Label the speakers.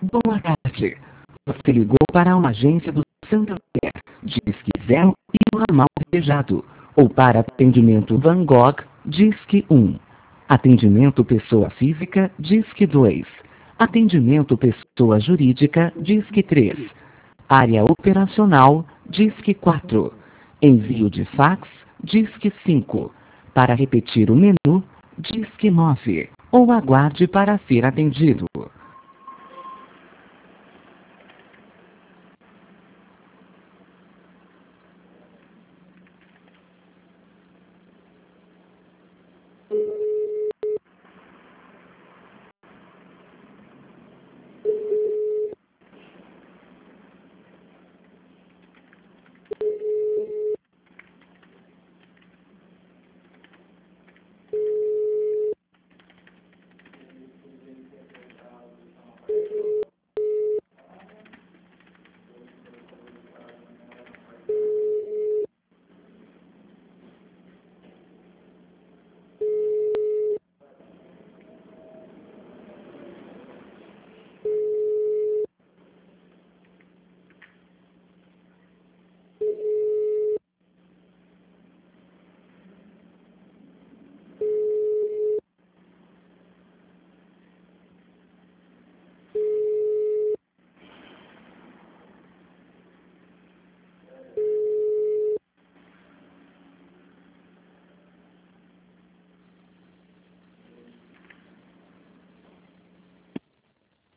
Speaker 1: Boa tarde. Você ligou para uma agência do Santander, Disque 0 e o ramal desejado. Ou para atendimento Van Gogh, Disque 1. Atendimento pessoa física, Disque 2. Atendimento pessoa jurídica, Disque 3. Área operacional, Disque 4. Envio de fax, Disque 5. Para repetir o menu, Disque 9. Ou aguarde para ser atendido.